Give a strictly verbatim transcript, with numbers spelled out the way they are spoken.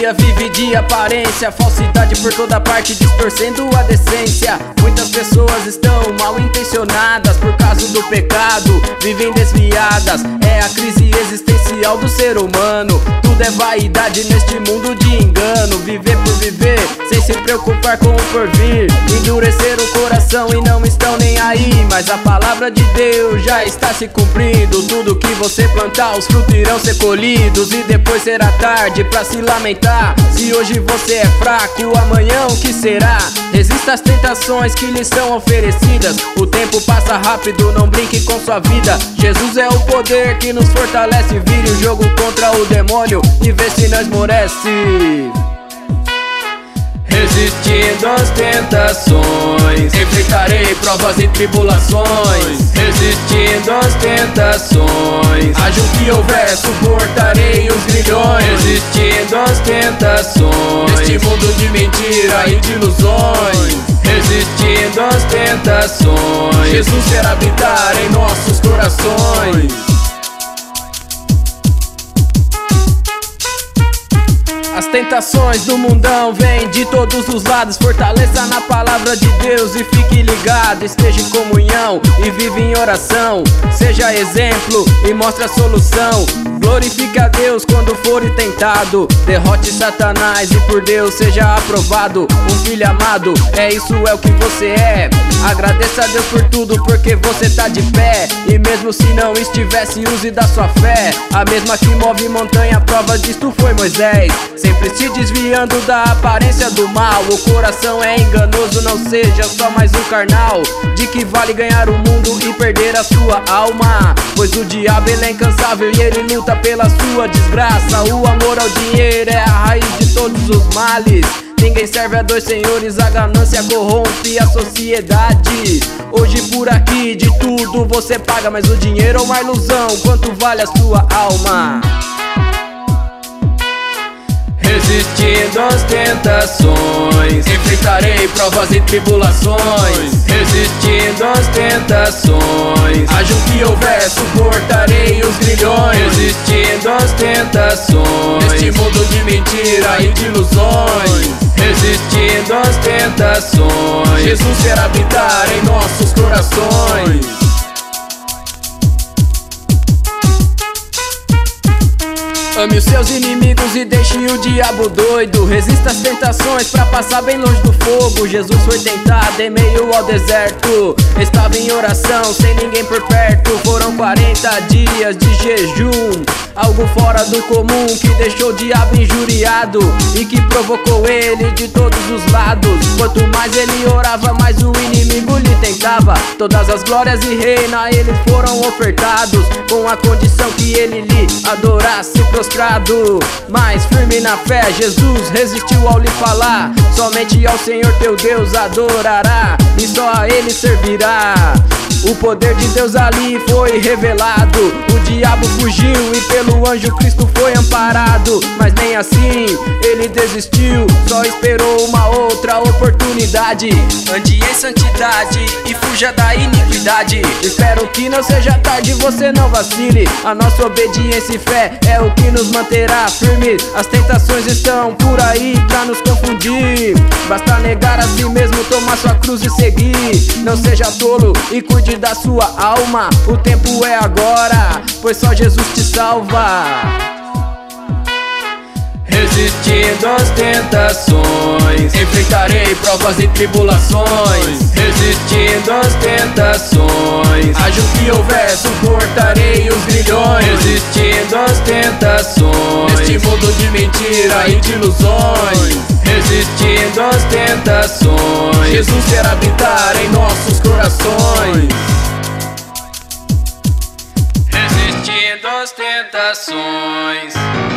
dia vive de aparência, falsidade por toda parte, distorcendo a decência. Muitas pessoas estão mal intencionadas por causa do pecado, vivem desviadas. É a crise existencial do ser humano. Tudo é vaidade neste mundo de engano. Viver por viver, sem se preocupar com o porvir. Endurecer o coração e não estão nem aí. Mas a palavra de Deus já está se cumprindo. Tudo que você plantar, os frutos irão ser colhidos. E depois será tarde pra se lamentar. Se hoje você é fraco, amanhã o que será? Resista às tentações que lhe são oferecidas. O tempo passa rápido, não brinque com sua vida. Jesus é o poder que nos fortalece. Vire o jogo contra o demônio e vê se não esmorece. Resistindo às tentações, enfrentarei provas e tribulações. Resistindo às tentações, haja o que houver, suportarei os grilhões. Resistindo às tentações, neste mundo de mentira e de ilusões. Resistindo às tentações, Jesus quer habitar em nossos corações. As tentações do mundão vêm de todos os lados. Fortaleça na palavra de Deus e fique ligado. Esteja em comunhão e vive em oração. Seja exemplo e mostre a solução. Glorifique a Deus quando for tentado. Derrote Satanás e por Deus seja aprovado. Um filho amado, é isso é o que você é. Agradeça a Deus por tudo porque você tá de pé. E mesmo se não estivesse, use da sua fé. A mesma que move montanha, a prova disto foi Moisés. Sempre se desviando da aparência do mal. O coração é enganoso, não seja só mais um carnal. De que vale ganhar o mundo e perder a sua alma? Pois o diabo ele é incansável e ele luta pela sua desgraça. O amor ao dinheiro é a raiz de todos os males. Ninguém serve a dois senhores, a ganância corrompe a sociedade. Hoje por aqui de tudo você paga, mas o dinheiro é uma ilusão. Quanto vale a sua alma? Resistindo às tentações, enfrentarei provas e tribulações. Resistindo às tentações, haja o que houver, suportarei os grilhões. Resistindo às tentações, neste mundo de mentira e de ilusões. Resistindo às tentações, Jesus quer habitar em nossos corações. Ame os seus inimigos e deixe o diabo doido. Resista às tentações pra passar bem longe do fogo. Jesus foi tentado em meio ao deserto. Estava em oração sem ninguém por perto. Foram quarenta dias de jejum, algo fora do comum que deixou o diabo injuriado e que provocou ele de todos os lados. Quanto mais ele orava, mais o inimigo lhe tentava. Todas as glórias e reina eles foram ofertados, com a condição que ele lhe adorasse prostrado. Mas firme na fé, Jesus resistiu ao lhe falar: somente ao Senhor teu Deus adorará e só a ele servirá. O poder de Deus ali foi revelado. O diabo fugiu e pelo anjo Cristo foi amparado. Mas nem assim ele desistiu, só esperou uma outra oportunidade. Ande em santidade e fuja da iniquidade. Espero que não seja tarde, você não vacile. A nossa obediência e fé é o que nos manterá firmes. As tentações estão por aí pra nos confundir. Basta negar a si mesmo, tomar sua cruz e seguir. Não seja tolo e cuide da sua alma. O tempo é agora, pois só Jesus te salva. Resistindo às tentações, enfrentarei provas e tribulações. Resistindo às tentações, haja o que houver, suportarei os grilhões. Resistindo às tentações, neste mundo de mentira e de ilusões. Resistindo às tentações, Jesus quer habitar em nossos corações. Resistindo às tentações.